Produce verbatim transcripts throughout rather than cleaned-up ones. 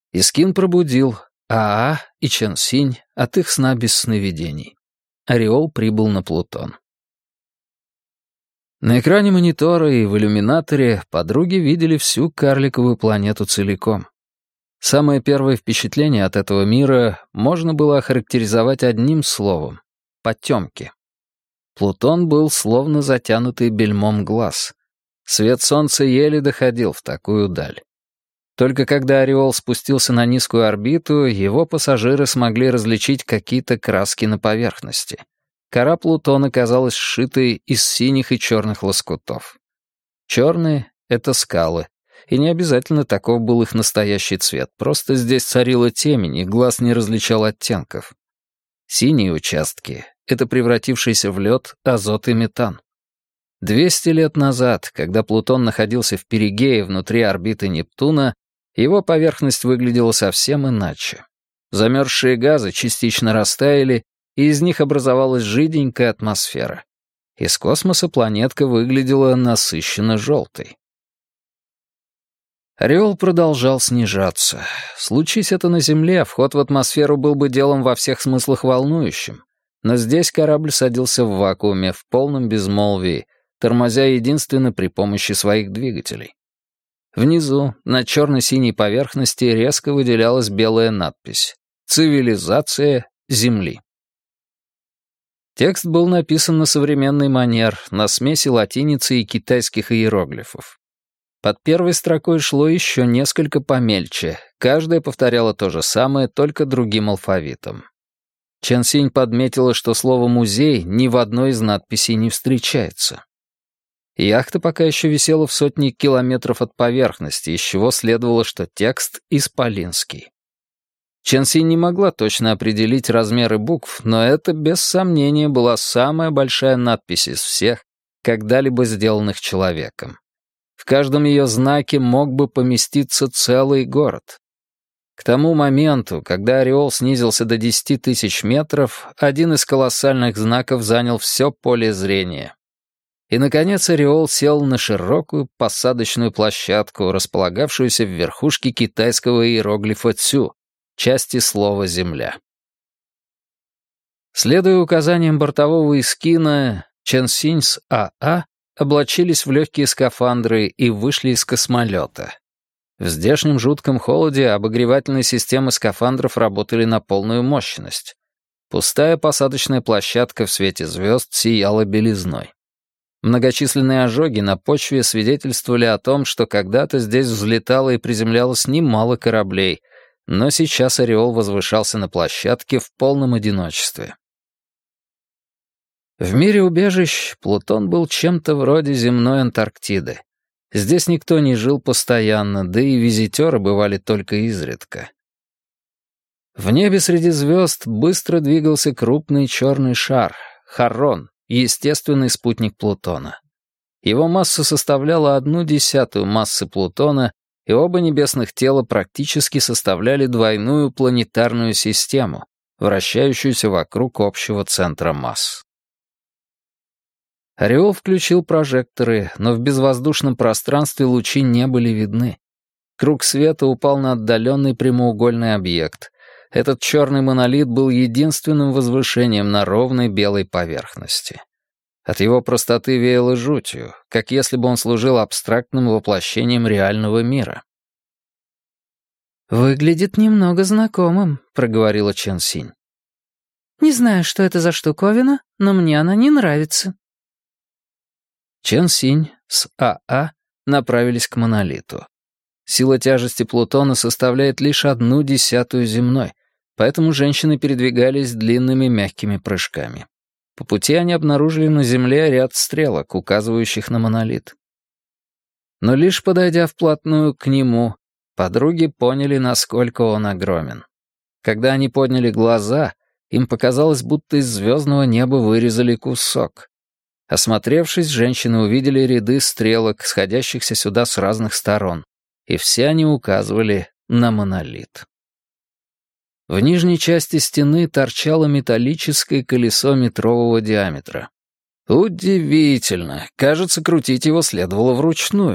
Искин пробудил Аа и Чен Синь от их сна без сновидений. Ореол прибыл на Плутон. На экране монитора и в иллюминаторе подруги видели всю карликовую планету целиком. Самое первое впечатление от этого мира можно было охарактеризовать одним словом — потемки. Плутон был словно затянутый бельмом глаз. Свет солнца еле доходил в такую даль. Только когда Ореол спустился на низкую орбиту, его пассажиры смогли различить какие-то краски на поверхности. Кора Плутона казалась сшитой из синих и черных лоскутов. Черные — это скалы, и не обязательно таков был их настоящий цвет, просто здесь царила темень, и глаз не различал оттенков. Синие участки — это превратившийся в лед азот и метан. Двести лет назад, когда Плутон находился в перигее внутри орбиты Нептуна, его поверхность выглядела совсем иначе. Замерзшие газы частично растаяли, и из них образовалась жиденькая атмосфера. Из космоса планетка выглядела насыщенно желтой. Ореол продолжал снижаться. Случись это на Земле, вход в атмосферу был бы делом во всех смыслах волнующим. Но здесь корабль садился в вакууме, в полном безмолвии, тормозя единственно при помощи своих двигателей. Внизу, на черно-синей поверхности, резко выделялась белая надпись «Цивилизация Земли». Текст был написан на современный манер, на смеси латиницы и китайских иероглифов. Под первой строкой шло еще несколько помельче, каждая повторяла то же самое, только другим алфавитом. Чен Синь подметила, что слово «музей» ни в одной из надписей не встречается. Яхта пока еще висела в сотни километров от поверхности, из чего следовало, что текст исполинский. Чен Синь не могла точно определить размеры букв, но это, без сомнения, была самая большая надпись из всех, когда-либо сделанных человеком. В каждом ее знаке мог бы поместиться целый город. К тому моменту, когда Ореол снизился до десяти тысяч метров, один из колоссальных знаков занял все поле зрения. И, наконец, Ореол сел на широкую посадочную площадку, располагавшуюся в верхушке китайского иероглифа «Цю», части слова «Земля». Следуя указаниям бортового Искина, Чен Синь с Аа облачились в легкие скафандры и вышли из космолета. В здешнем жутком холоде обогревательные системы скафандров работали на полную мощность. Пустая посадочная площадка в свете звезд сияла белизной. Многочисленные ожоги на почве свидетельствовали о том, что когда-то здесь взлетало и приземлялось немало кораблей, но сейчас Ореол возвышался на площадке в полном одиночестве. В мире убежищ Плутон был чем-то вроде земной Антарктиды. Здесь никто не жил постоянно, да и визитеры бывали только изредка. В небе среди звезд быстро двигался крупный черный шар — Харрон, естественный спутник Плутона. Его масса составляла одну десятую массы Плутона, и оба небесных тела практически составляли двойную планетарную систему, вращающуюся вокруг общего центра масс. Ореол включил прожекторы, но в безвоздушном пространстве лучи не были видны. Круг света упал на отдаленный прямоугольный объект. Этот черный монолит был единственным возвышением на ровной белой поверхности. От его простоты веяло жутью, как если бы он служил абстрактным воплощением реального мира. «Выглядит немного знакомым», — проговорила Чен Синь. «Не знаю, что это за штуковина, но мне она не нравится». Чен Синь с Аа направились к монолиту. Сила тяжести Плутона составляет лишь одну десятую земной, поэтому женщины передвигались длинными мягкими прыжками. По пути они обнаружили на Земле ряд стрелок, указывающих на монолит. Но лишь подойдя вплотную к нему, подруги поняли, насколько он огромен. Когда они подняли глаза, им показалось, будто из звездного неба вырезали кусок. Осмотревшись, женщины увидели ряды стрелок, сходящихся сюда с разных сторон, и все они указывали на монолит. В нижней части стены торчало металлическое колесо метрового диаметра. Удивительно, кажется, крутить его следовало вручную.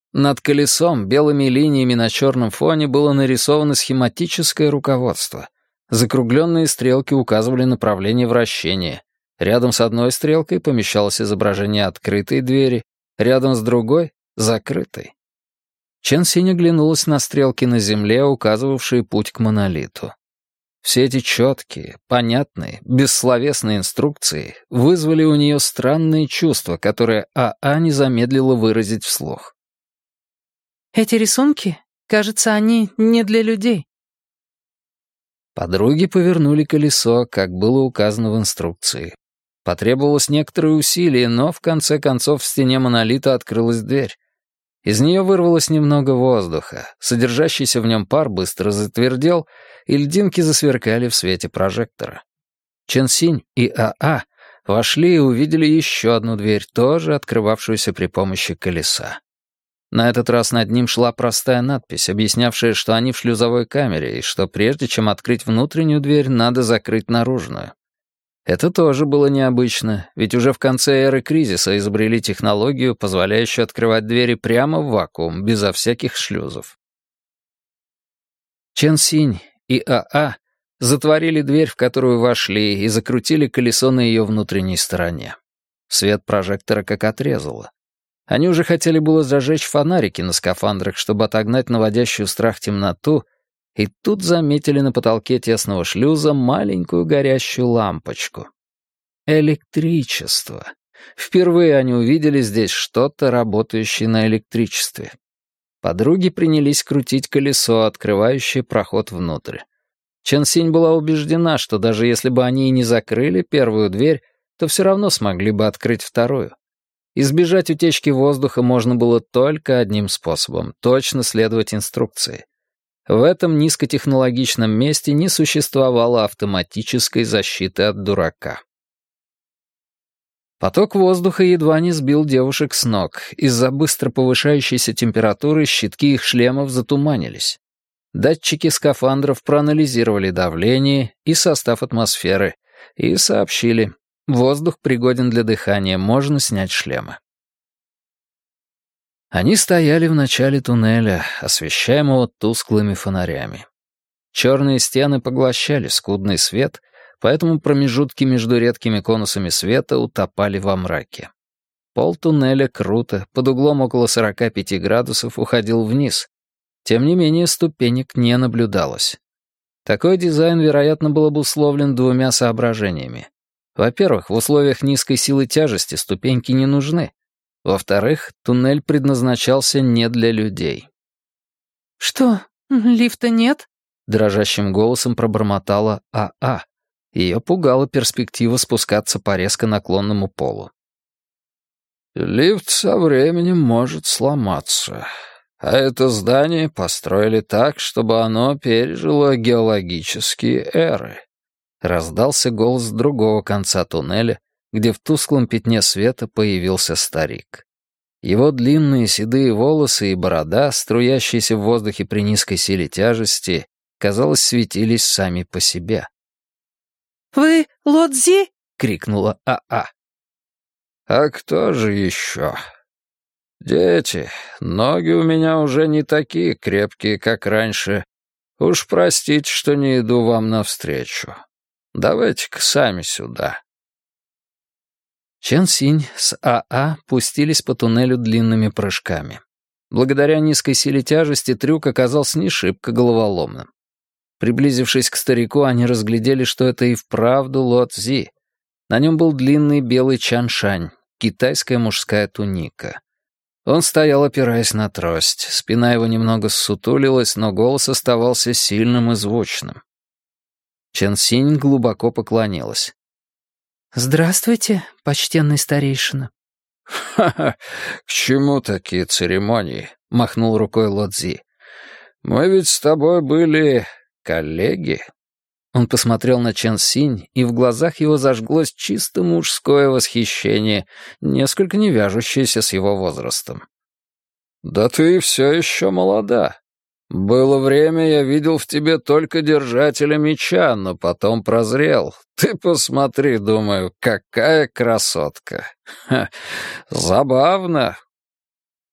Над колесом белыми линиями на черном фоне было нарисовано схематическое руководство. Закругленные стрелки указывали направление вращения. Рядом с одной стрелкой помещалось изображение открытой двери, рядом с другой — закрытой. Чен Синь оглянулась на стрелки на земле, указывавшие путь к монолиту. Все эти четкие, понятные, бессловесные инструкции вызвали у нее странные чувства, которые АА не замедлила выразить вслух. «Эти рисунки, кажется, они не для людей». Подруги повернули колесо, как было указано в инструкции. Потребовалось некоторое усилие, но в конце концов в стене монолита открылась дверь. Из нее вырвалось немного воздуха, содержащийся в нем пар быстро затвердел, и льдинки засверкали в свете прожектора. Чен Синь и АА вошли и увидели еще одну дверь, тоже открывавшуюся при помощи колеса. На этот раз над ним шла простая надпись, объяснявшая, что они в шлюзовой камере, и что прежде чем открыть внутреннюю дверь, надо закрыть наружную. Это тоже было необычно, ведь уже в конце эры кризиса изобрели технологию, позволяющую открывать двери прямо в вакуум, безо всяких шлюзов. Чен Синь и АА затворили дверь, в которую вошли, и закрутили колесо на ее внутренней стороне. Свет прожектора как отрезало. Они уже хотели было зажечь фонарики на скафандрах, чтобы отогнать наводящую страх темноту, и тут заметили на потолке тесного шлюза маленькую горящую лампочку. Электричество. Впервые они увидели здесь что-то, работающее на электричестве. Подруги принялись крутить колесо, открывающее проход внутрь. Чен Синь была убеждена, что даже если бы они и не закрыли первую дверь, то все равно смогли бы открыть вторую. Избежать утечки воздуха можно было только одним способом — точно следовать инструкции. В этом низкотехнологичном месте не существовало автоматической защиты от дурака. Поток воздуха едва не сбил девушек с ног. Из-за быстро повышающейся температуры щитки их шлемов затуманились. Датчики скафандров проанализировали давление и состав атмосферы и сообщили: воздух пригоден для дыхания, можно снять шлемы. Они стояли в начале туннеля, освещаемого тусклыми фонарями. Черные стены поглощали скудный свет, поэтому промежутки между редкими конусами света утопали во мраке. Пол туннеля круто, под углом около сорока пяти градусов, уходил вниз. Тем не менее, ступенек не наблюдалось. Такой дизайн, вероятно, был обусловлен двумя соображениями. Во-первых, в условиях низкой силы тяжести ступеньки не нужны. Во-вторых, туннель предназначался не для людей. «Что, лифта нет?» — дрожащим голосом пробормотала АА. Ее пугала перспектива спускаться по резко наклонному полу. «Лифт со временем может сломаться. А это здание построили так, чтобы оно пережило геологические эры», — раздался голос с другого конца туннеля, где в тусклом пятне света появился старик. Его длинные седые волосы и борода, струящиеся в воздухе при низкой силе тяжести, казалось, светились сами по себе. «Вы Лодзи?» — крикнула АА. «А кто же еще? Дети, ноги у меня уже не такие крепкие, как раньше. Уж простите, что не иду вам навстречу. Давайте-ка сами сюда». Чен Синь с АА пустились по туннелю длинными прыжками. Благодаря низкой силе тяжести трюк оказался не шибко головоломным. Приблизившись к старику, они разглядели, что это и вправду Лодзи. На нем был длинный белый чаншань, китайская мужская туника. Он стоял, опираясь на трость. Спина его немного ссутулилась, но голос оставался сильным и звучным. Чен Синь глубоко поклонилась. «Здравствуйте, почтенный старейшина». «Ха-ха, к чему такие церемонии?» — махнул рукой Лодзи. «Мы ведь с тобой были коллеги». Он посмотрел на Чен Синь, и в глазах его зажглось чисто мужское восхищение, несколько не вяжущееся с его возрастом. «Да ты все еще молода. Было время, я видел в тебе только держателя меча, но потом прозрел. Ты посмотри, думаю, какая красотка. Ха, забавно».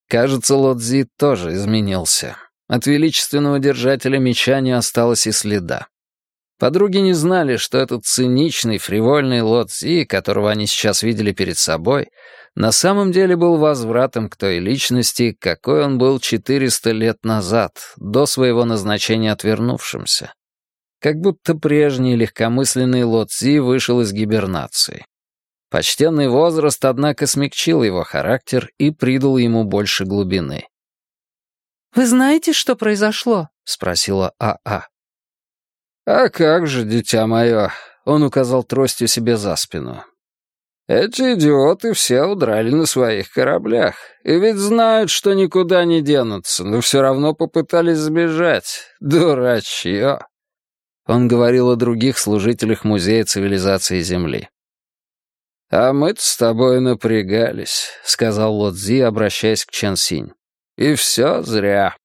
Кажется, Лодзи тоже изменился. От величественного держателя меча не осталось и следа. Подруги не знали, что этот циничный, фривольный Лодзи, которого они сейчас видели перед собой, на самом деле был возвратом к той личности, какой он был четыреста лет назад, до своего назначения отвернувшимся. Как будто прежний легкомысленный Лодзи вышел из гибернации. Почтенный возраст, однако, смягчил его характер и придал ему больше глубины. «Вы знаете, что произошло?» — спросила А.А. «А как же, дитя мое?» — он указал тростью себе за спину. «Эти идиоты все удрали на своих кораблях, и ведь знают, что никуда не денутся, но все равно попытались сбежать. Дурачье!» Он говорил о других служителях Музея цивилизации Земли. «А мы-то с тобой напрягались», — сказал Лодзи, обращаясь к Чен Синь. «И все зря».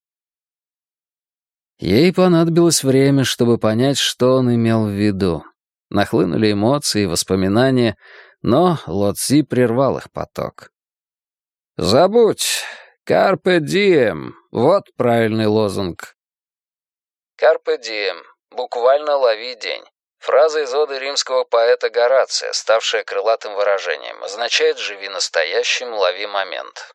Ей понадобилось время, чтобы понять, что он имел в виду. Нахлынули эмоции, воспоминания, но Лодзи прервал их поток. «Забудь! Carpe diem! Вот правильный лозунг!» «Carpe diem» — буквально «лови день». Фраза из оды римского поэта Горация, ставшая крылатым выражением, означает «живи настоящим, лови момент».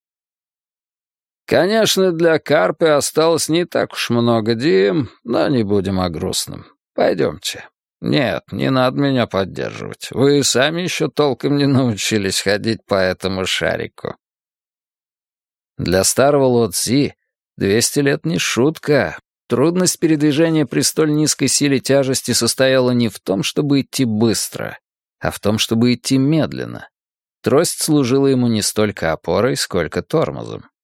Конечно, для Карпы осталось не так уж много дим, но не будем о грустном. Пойдемте. Нет, не надо меня поддерживать. Вы сами еще толком не научились ходить по этому шарику. Для старого Лодзи двести лет не шутка. Трудность передвижения при столь низкой силе тяжести состояла не в том, чтобы идти быстро, а в том, чтобы идти медленно. Трость служила ему не столько опорой, сколько тормозом.